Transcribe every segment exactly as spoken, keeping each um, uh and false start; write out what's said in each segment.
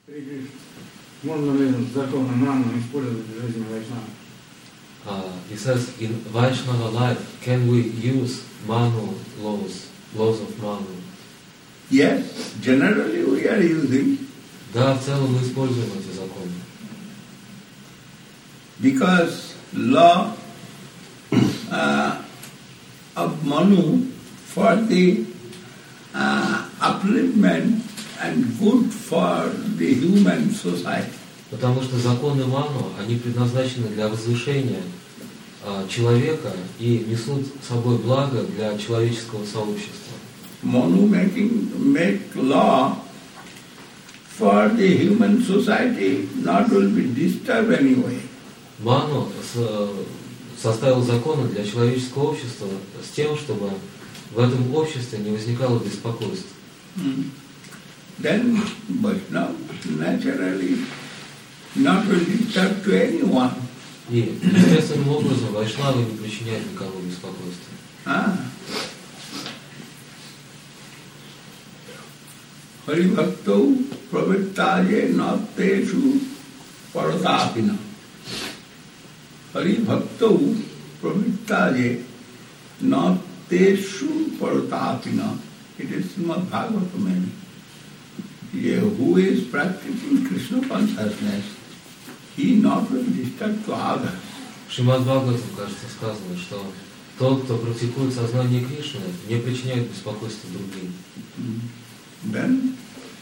Uh, he says, in Vaishnava life, can we use Manu laws, laws of Manu? Yes, generally we are using. Да, в целом мы используем эти законы. Because law uh, of Manu for the uh, upliftment and good for the human society. Потому что законы Ману, они предназначены для возвышения а, человека и несут с собой благо для человеческого сообщества. Manu making make law for the human society not will be disturbed anyway. Ману составил законы для человеческого общества с тем, чтобы в этом обществе не возникало беспокойства. Mm. Then Vaishnava naturally not will disturb to anyone. И естественным образом вайшнавы не причиняют никому беспокойства. Ah. Haribhakto pravittaye nateshu paratapina. Haribhakto pravittaye nateshu paratapina. It is Srimad Bhagavatam. Who is practicing Krishna consciousness, he not will disturb to others. В Шримад Бхагаватам, кажется, сказано, что тот, кто практикует сознание Кришны, не причиняет беспокойства другим. Then,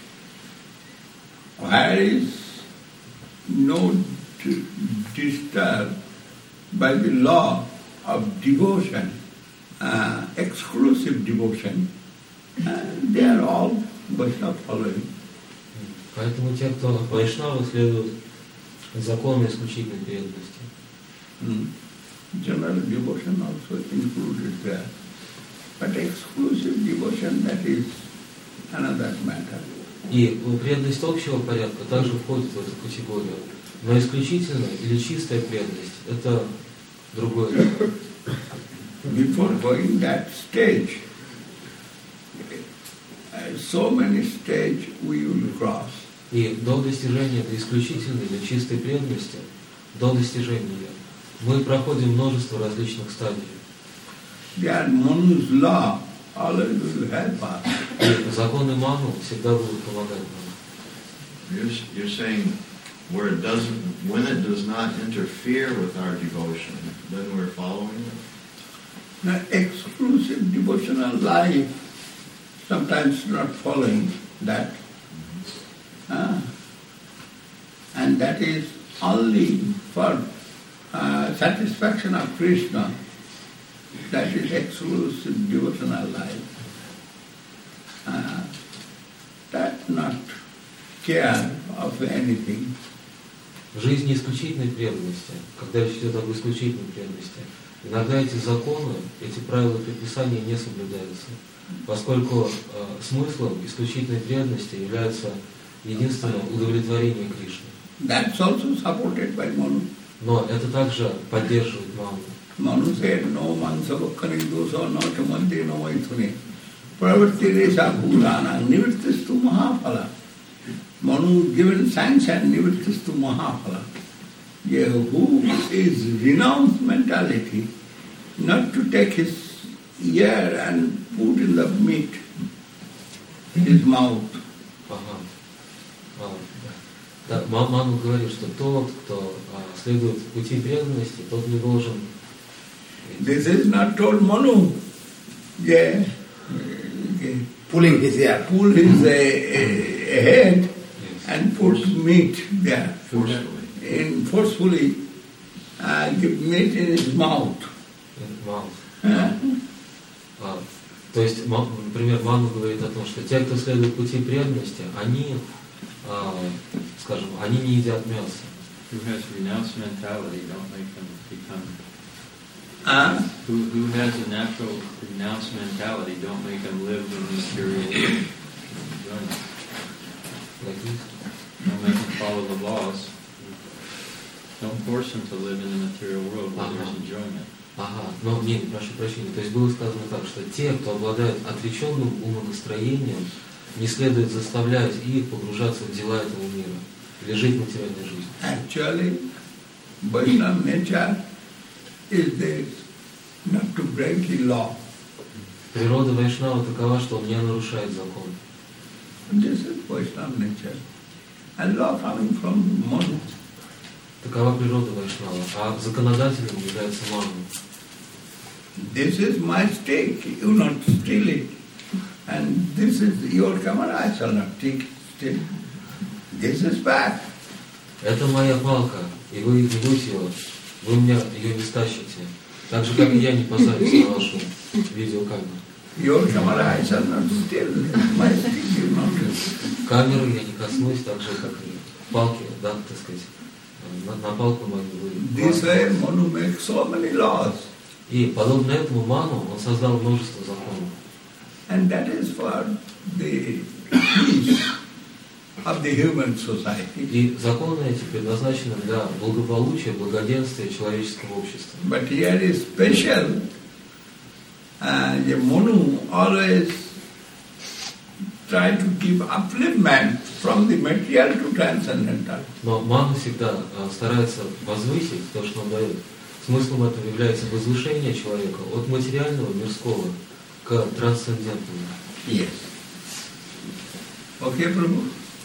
where is no disturb by the law of devotion, uh, exclusive devotion, uh, they are all Vaishnava following. Поэтому те, кто вайшнавы, следуют закону исключительной преданности. Mm. General devotion also included there. But exclusive devotion, that is another matter. И преданность общего порядка также входит в эту категорию. Но исключительная или чистая преданность – это другое дело. Before going that stage, so many stages we will cross. И до достижения этой исключительной или чистой преданности, до достижения ее, мы проходим множество различных стадий. Their Manu's law always will help us. И законы Ману всегда будут помогать нам. You're, you're saying where it doesn't, when it does not interfere with our devotion, then we're following it? Now, exclusive devotional life, sometimes not following that. Uh, and that is only for uh, satisfaction of Krishna. That is exclusive devotional life. Uh, that not care of anything. Жизнь исключительной преданности, когда речь идет об исключительной преданности, иногда эти законы, эти правила предписания не соблюдаются, поскольку э, смыслом исключительной преданности является единственное удовлетворение Кришны. That's also supported by Manu. Но это также поддерживает Ману. Manu said, no mansavakkani dosa no chamante no maithune pravritti resha bhutana nivrittistu mahaphala. Manu given sanction nivrittistu mahaphala. Yeah, who is renounced mentality not to take his ear and put in the meat, his mouth. Ага. А, да, Ману говорит, что тот, кто а, следует пути преданности, тот не должен... This is not told Manu. Yeah. Okay. Pulling his ear. Pull his uh, uh, head Yes. and put meat there. Forcefully. In forcefully uh, give meat in his mouth. Mouth. Uh, А, то есть, например, Ману говорит о том, что те, кто следует пути преданности, они, а, скажем, они не едят мясо. Who has renounced mentality, don't make them become. uh, Who who has a natural renounced mentality, don't make them live in material enjoyment. Like this. Don't make them follow the laws. Don't force them to live in the material world where Uh-huh. there's enjoyment. Ага, но не, прошу прощения. То есть было сказано так, что те, кто обладает отреченным умонастроением, не следует заставлять их погружаться в дела этого мира или жить материальной жизнью. Actually, Vaishnava nature is this, not to break the law. Природа Вайшнава такова, что он не нарушает закон. This is Vaishnava nature. And law coming from Manu. Такова природа Вайшнава, а законодателем является Ману. This is my stake, you not steal it. And this is your camera, I shall not take steal. This is bad. Это моя палка, и вы не будете ее, вы у меня ее не стащите. Так же, как и я не позарюсь на вашу видеокамеру. Your camera, I shall not steal. My stick you not steal. Камеры я не коснусь, так же, как и палки, да, так сказать, на, на палку мою вы. This way Manu makes so many laws. И подобно этому Ману, он создал множество законов. And that is for the peace of the human society. И законы эти предназначены для благополучия, благоденствия человеческого общества. But here is special. Uh, the Manu always try to give upliftment from the material to transcendental. Но Ману всегда а, старается возвысить то, что он дает. Смыслом этого является возвышение человека от материального, мирского к трансцендентному. Yes. Okay, Prabhu?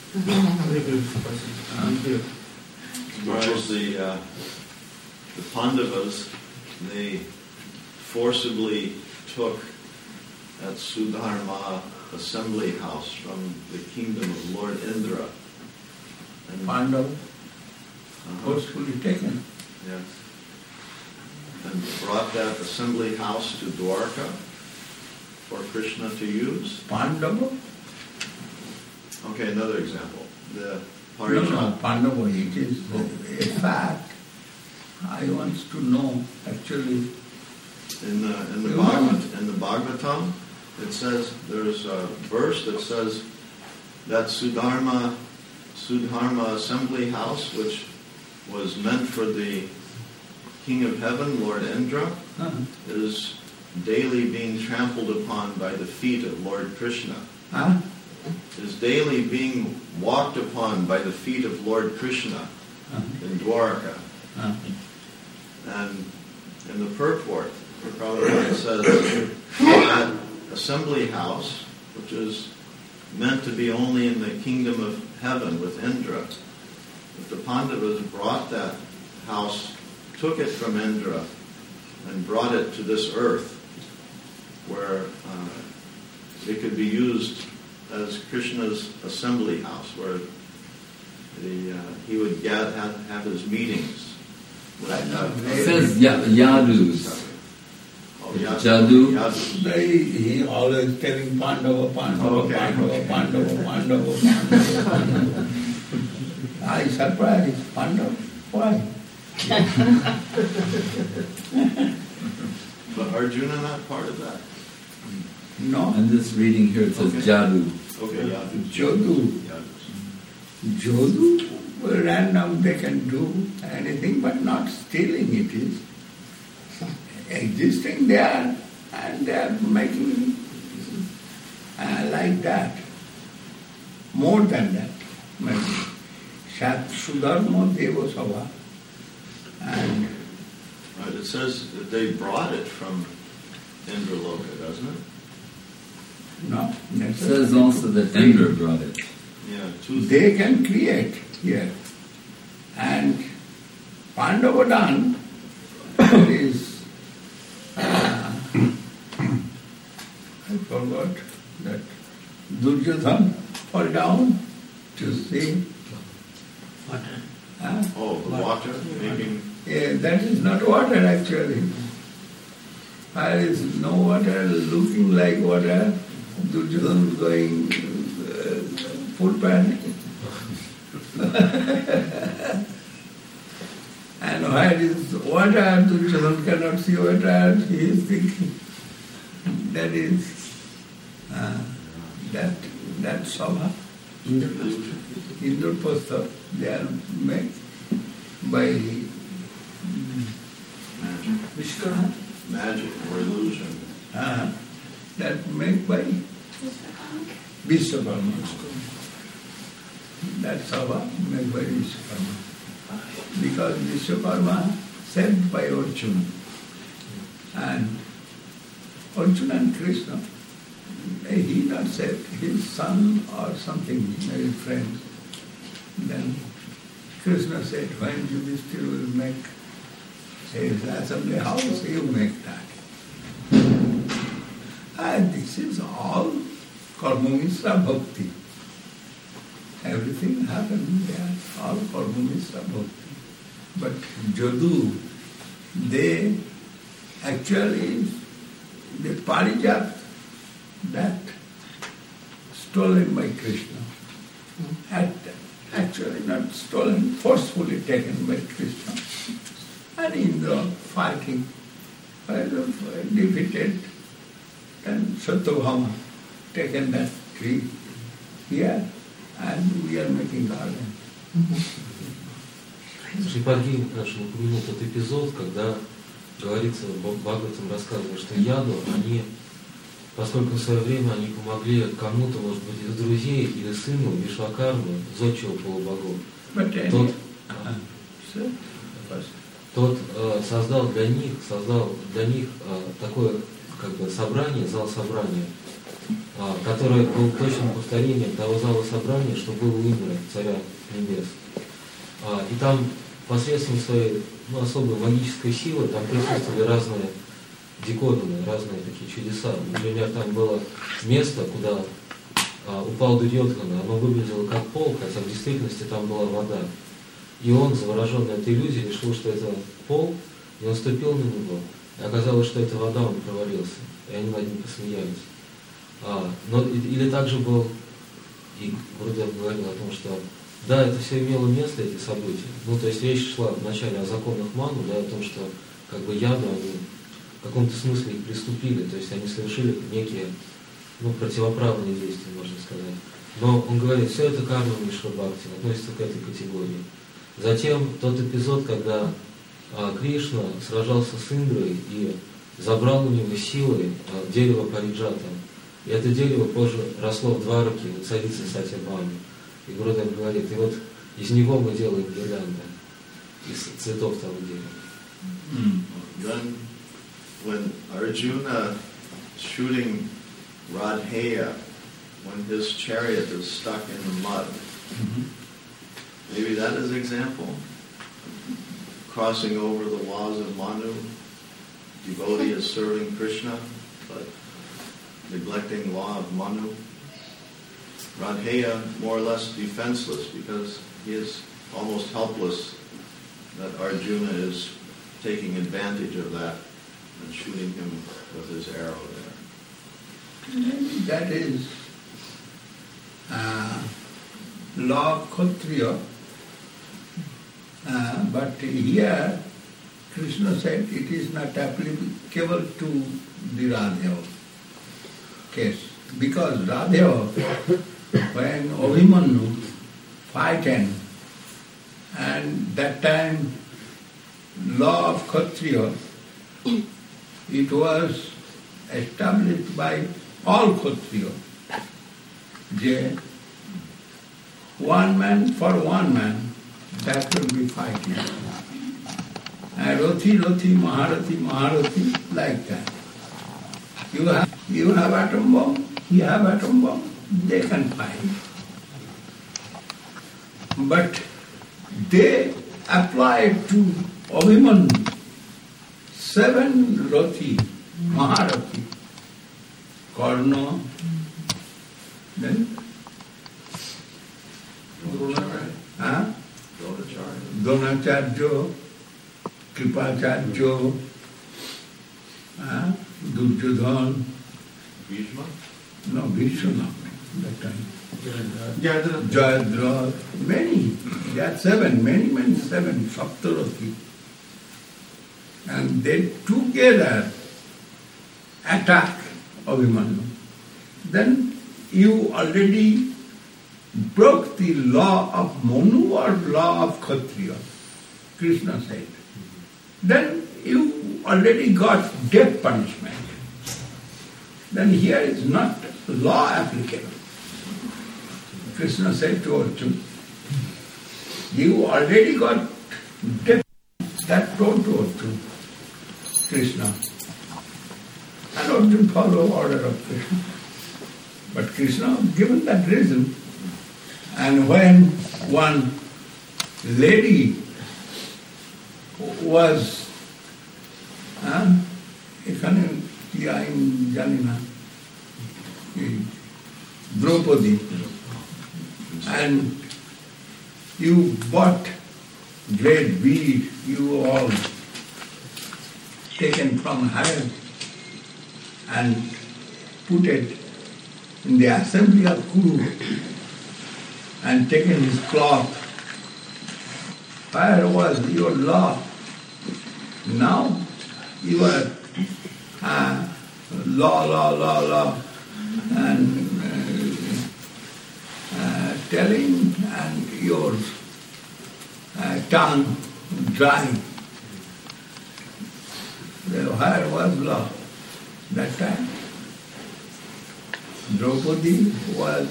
Whereas the, uh, the Pandavas, they forcibly took that Sudharma assembly house from the kingdom of Lord Indra. And, Pandava, uh-huh, forcefully taken. yes. And brought that assembly house to Dwarka for Krishna to use. Pandava? Okay, another example. The No, no, Parijat. Pandava, it is a fact. I want to know, actually. In the in the Yeah. Bhagavad, in the Bhagavatam, it says there's a verse that says that Sudharma Sudharma assembly house, which was meant for the King of Heaven, Lord Indra, Huh? is daily being trampled upon by the feet of Lord Krishna. Huh? Is daily being walked upon by the feet of Lord Krishna Huh? in Dwarka. Huh? And in the purport, Prabhupada says that assembly house, which is meant to be only in the kingdom of heaven with Indra, that the Pandavas brought that house, took it from Indra, and brought it to this earth, where uh, it could be used as Krishna's assembly house, where the, uh, he would get, have, have his meetings. With, uh, It says ya- Yadus. oh, Yadu. Jadu. Yadu. He, he always telling Pandava, Pandava, Okay. Pandava, Pandava, Pandava, Pandava, Pandava. I surprised, Pandava, why? But Arjuna not part of that? No, I'm just reading here, it says Okay. Jadu. Okay, Yadu. Jodu. Yadu. Jodu, random they can do anything, but not stealing it is. Existing there, and they are making uh, like that. More than that, maybe. Shat Sudharma Devasava. And Right, it says that they brought it from Indraloka, doesn't it? no, It says also that Indra brought it. Yeah, two they can create here. And Pandavadan is, uh, I forgot that Duryodhan fall down to see. Huh? Oh, the water making. Yeah, that is not water actually. There is no water looking like water. Duryodhan going uh, full panic. And where is water? Duryodhan cannot see water. He is thinking that is uh, that that Sabha. Indraprastha, they are made by Magic. Vishkara. Magic or illusion. Uh, that made by Vishwakarma school. That's how I make by Vishwakarma. Because Vishwakarma sent by Arjuna. And Arjuna and Krishna, he not said, his son or something, maybe friend. Then Krishna said, when Yudhishthira will make his assembly house, you make that. And this is all Karma Mishra Bhakti. Everything happened there, all Karma Mishra Bhakti. But Jadu, they actually, the Parijat, that stolen by Krishna, had actually not stolen, forcefully taken by Krishna. And Indra fighting, defeated, and Satyabhama taken that tree here, and we are making garden. Шрипади нашему упомянул тот эпизод, когда говорится, Бхагаватам рассказывает, что яду, они, поскольку в свое время они помогли кому-то, может быть, из друзей или сыну Вишвакармы, зодчего полубогов, тот, тот э, создал для них, создал для них э, такое как бы собрание, зал собрания, э, которое было точным повторением того зала собрания, что было у Индры, царя небес. Э, и там посредством своей ну, особой магической силы там присутствовали разные декоданы, разные такие чудеса. Например, там было место, куда а, упал Дурьодхана, оно выглядело как пол, хотя в действительности там была вода. И он, завороженный этой иллюзией, решил, что это пол, и он ступил на него. И оказалось, что это вода, он провалился. И они над ним посмеялись. А, но, или также был, и Гурудев говорил о том, что да, это все имело место, эти события. Ну, то есть речь шла вначале о законах Ману, да, о том, что как бы яду они в каком-то смысле их приступили, то есть они совершили некие, ну, противоправные действия, можно сказать. Но он говорит, все это карма Мишра Бхакти, относится к этой категории. Затем тот эпизод, когда а, Кришна сражался с Индрой и забрал у него силой а, дерево Париджата. И это дерево позже росло в Двараке у царицы Сатьябхамы. И Гурудев говорит, и вот из него мы делаем гирлянды, из цветов того дерева. Then, when Arjuna shooting Radheya, when his chariot is stuck in the mud, mm-hmm. maybe that is an example. Crossing over the laws of Manu, devotee is serving Krishna, but neglecting the law of Manu. Radheya more or less defenseless because he is almost helpless that Arjuna is taking advantage of that and shooting him with his arrow there. That is uh, law of Kshatriya, uh, but here Krishna said it is not applicable to the Radheya case because Radheya, when Abhimanyu fighting, and that time law of Kshatriya, it was established by all Kshatriya. Je, one man for one man, that will be fighting. And Roti, Roti, Maharati, Maharati, like that. You have, you have atom bomb, you have atom bomb, they can fight. But they applied to Abhimanyu seven Rati, Maharati, Karna, then huh? Dronacharya, Kripacharya, huh? Duryodhana, Bhishma? no, Bhishma not that time. Jayadratha, many, there are seven, many, many, seven, Saptarati. And they together attack Abhimanyu. Then you already broke the law of Manu or law of Kshatriya, Krishna said. Then you already got death punishment. Then here is not law applicable. Krishna said to Arjuna, you already got death. That told to Arjuna, Krishna. And Arjuna follow order of Krishna. But Krishna was given that reason. And when one lady was uh, এখানে কি আইন জানি না Draupadi, and you bought great bead, you all taken from her and put it in the assembly of Kuru and taken his cloth. Where was your law? Now you are uh, law, law, law, law, and uh, uh, telling, and your uh, tongue dry. Where was law? That time Draupadi was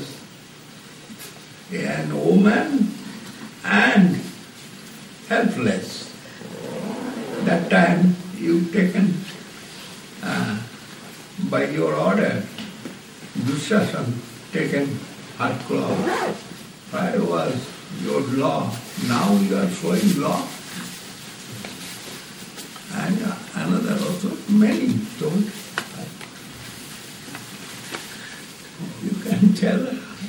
an woman and helpless. That time you taken uh, by your order, Dushasana taken her cloth. Where was your law? Now you are showing law. And uh, another also, many told. You can tell.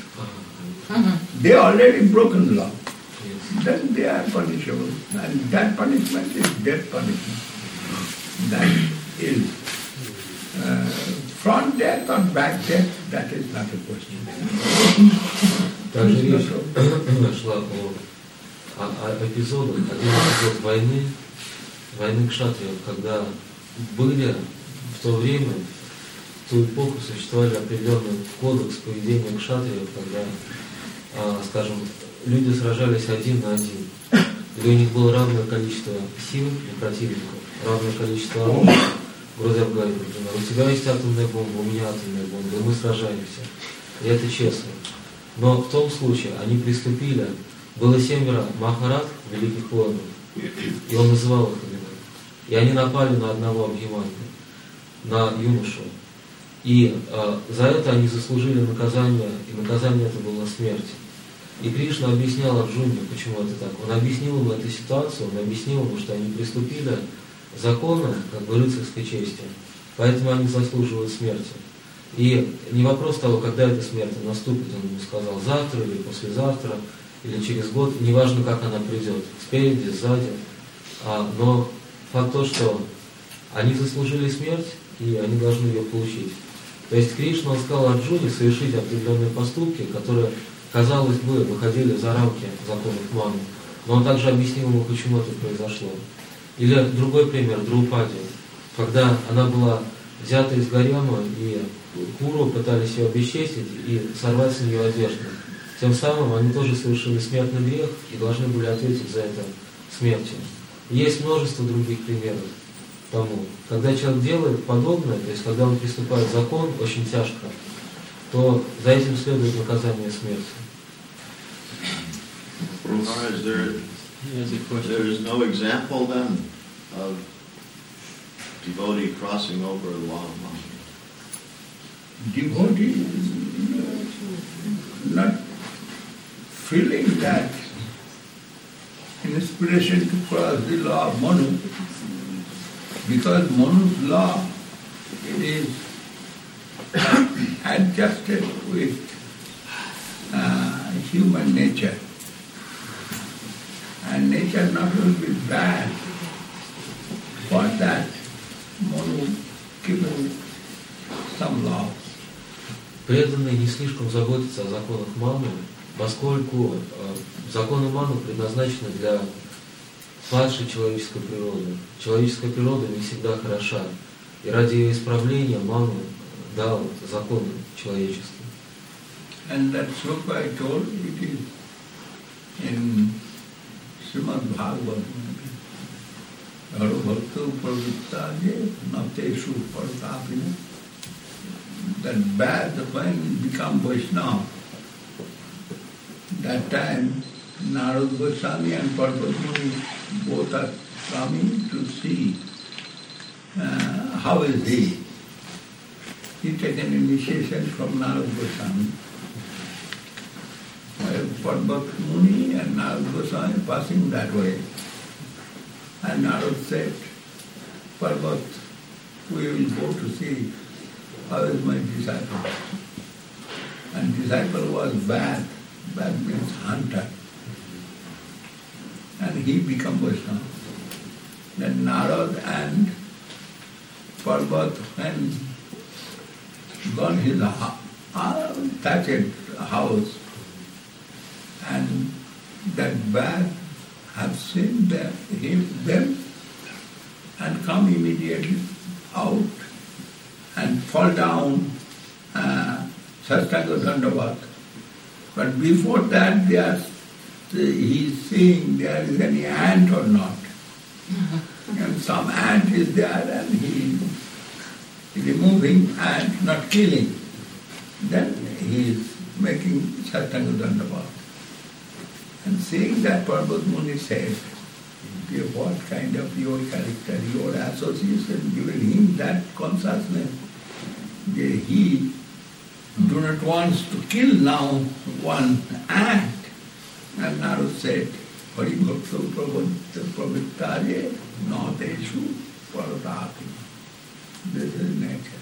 They already broken law. Then they are punishable. And that punishment is death punishment. That is uh, front death or back death, that is not a question. Также речь шла о, о, о эпизодах, один эпизод войны, войны кшатриев, когда были в то время, в ту эпоху существовали определенный кодекс поведения кшатриев, когда, а, скажем, люди сражались один на один, или у них было равное количество сил у противников, равное количество оружия. Гурудев говорит, например, у тебя есть атомная бомба, у меня атомная бомба, и мы сражаемся. И это честно. Но в том случае они приступили, было семеро махарат, великих воинов, и он называл их имена. И они напали на одного Абхиманью, на юношу. И э, за это они заслужили наказание, и наказание это было смерть. И Кришна объяснял Арджуне, почему это так. Он объяснил ему эту ситуацию, он объяснил ему, что они приступили законно, как бы рыцарской чести, поэтому они заслуживают смерти. И не вопрос того, когда эта смерть наступит, он ему сказал, завтра или послезавтра, или через год, неважно, как она придет, спереди, сзади, а, но факт то, что они заслужили смерть, и они должны ее получить. То есть Кришна, он сказал Арджуне совершить определенные поступки, которые, казалось бы, выходили за рамки законов маны, но он также объяснил ему, почему это произошло. Или другой пример, Драупади, когда она была взята из гарема, и Куру пытались ее обесчестить и сорвать с нее одежду. Тем самым они тоже совершили смертный грех и должны были ответить за это смертью. Есть множество других примеров тому. Когда человек делает подобное, то есть когда он приступает в закон очень тяжко, то за этим следует наказание смерти. Maharaj, there, there is no example then of devotee crossing over the law of Maya. Devotee not feeling that inspiration to cross the law of Manu, because Manu's law is adjusted with uh, human nature. And nature not will be bad. For that, Manu given some law. Преданные не слишком заботятся о законах маны, поскольку э, законы маны предназначены для падшей человеческой природы. Человеческая природа не всегда хороша, и ради ее исправления ману дал законы человеческие. And that sloka I told, it is in Srimad Bhagavatam. Haro bhakta upavittaje nateshu partapina. That bad, when become Vaishnava, That time, Narad Goswami and Parvat Muni both are coming to see uh, how is he. He taken initiation from Narad Goswami. Parvat Muni and Narad Goswami passing that way. And Narad said, Parvat, we will go to see how is my disciple. And disciple was bad. Bad means hunter. And he became Vaishnava. Then Narad and Parvat, when gone his uh, thatched house, and that bad have seen them, him, them and come immediately out and fall down uh, Sastanga Dandavat. But before that, they are, he is seeing there is any ant or not. And some ant is there and he is removing ant, not killing. Then he is making Sastanga Dandavat. And seeing that, Parvat Muni said, what kind of your character, your association, given him that consciousness, he do not want to kill now one ant. And Narad said, Hari Bhakta Pravittaye Nateshu Paratati. This is nature.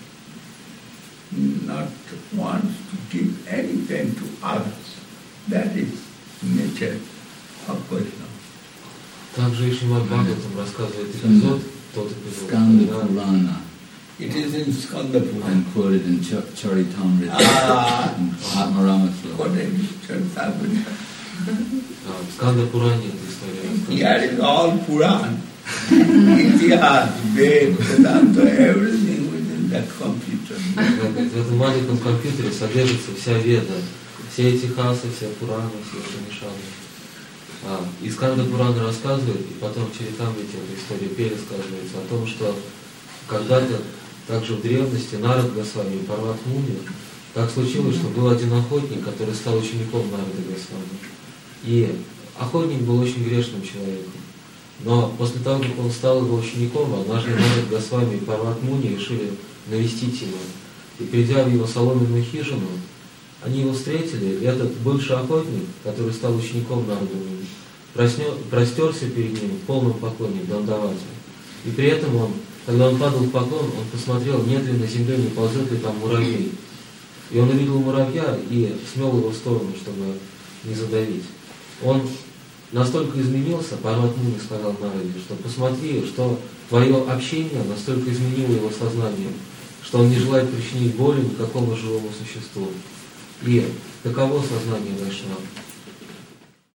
Not wants to give any pain to others. That is nature of Vaishnava. Также Шримад Бхагаватам рассказывает эпизод, тот эпизод, Skanda когда Purana. It is in Skanda Purana. And quoted in Ch- Charitamrita. Ah, in Atmarama Sloka. quoted Charitamrita. а, в Сканда Пуране эта история Here рассказывается. is all Puran. Itihas, Ved, Vedanta, everything within that computer. В этом маленьком компьютере содержится вся веда, все эти хасы, все Пураны, все Шамишаны. А, и Сканда Пурана рассказывает, и потом в Чаритамрите эта история пересказывается о том, что когда-то, также в древности, Нарад Госвами и Парват Муни, так случилось, что был один охотник, который стал учеником Нарада Госвами. И охотник был очень грешным человеком. Но после того, как он стал его учеником, однажды Нарад Госвами и Парват Муни решили навестить его. И придя в его соломенную хижину, они его встретили, и этот бывший охотник, который стал учеником Нарада Муни, простерся перед ним в полном поклоне, в Дандавате. И при этом он, когда он падал в поклон, он посмотрел, нет ли на земле, не ползет ли там муравей. И он увидел муравья и смел его в сторону, чтобы не задавить. Он настолько изменился, Парват Муни сказал Нараде, что посмотри, что твое общение настолько изменило его сознание, что он не желает причинить боли никакому живому существу. И таково сознание Вайшнава.